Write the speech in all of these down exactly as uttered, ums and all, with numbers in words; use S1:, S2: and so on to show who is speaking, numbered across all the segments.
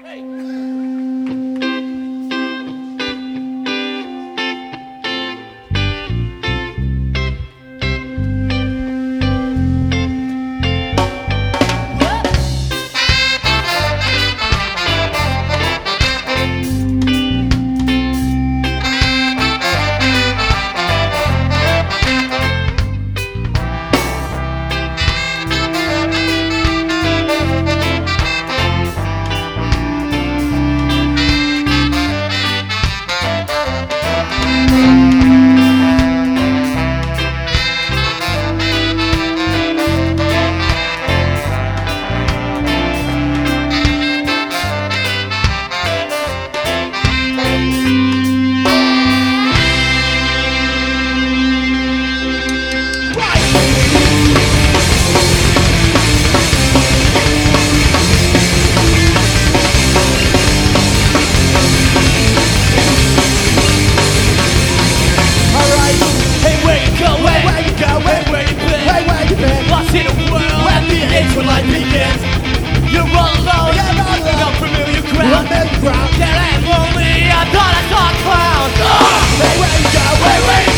S1: When life begins, you're all alone, yeah, all alone. No familiar ground, ground. Yeah, I'm lonely, I thought I saw a clown. Oh! Hey, where you go, where, where you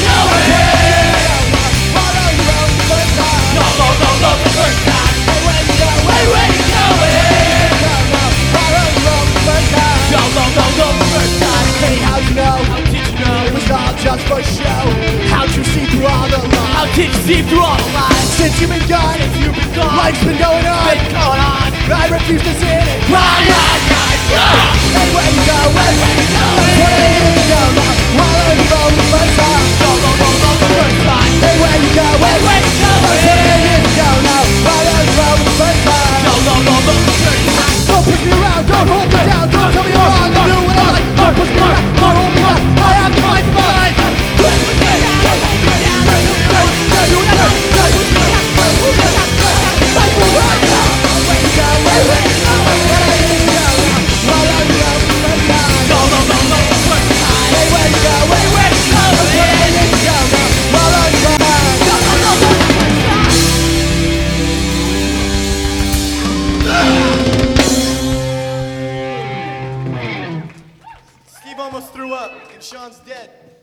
S1: going? Follow your own first time. No, no, no, no, the first time. Hey, where you go, where, where you going? No, no, follow your own first time. No, no, no, no, the first time. Hey, how'd you know? How did you know? It was all just for show. How'd you see through all the lies? How did you see through all the lies? Since you've been gone, if you've been gone, life's been going on, been going on. I refuse to sit and cry, cry, cry, cry. Hey, where you go, where, where you go? Where you go now? Follow your own first time. No, no, no, no, the first time. Hey, where you go, where, where you go? Where you go now? Follow your own first time. No, no, no, no, the first time. Don't push me around, don't hold me down, don't tell me I'm wrong. I'll do what I like. Don't push me around, don't hold me down. I have to fight for my life. Don't push me down, don't hold me down. Don't do whatever, don't do whatever, don't push me down. Steve almost threw up, and Sean's dead.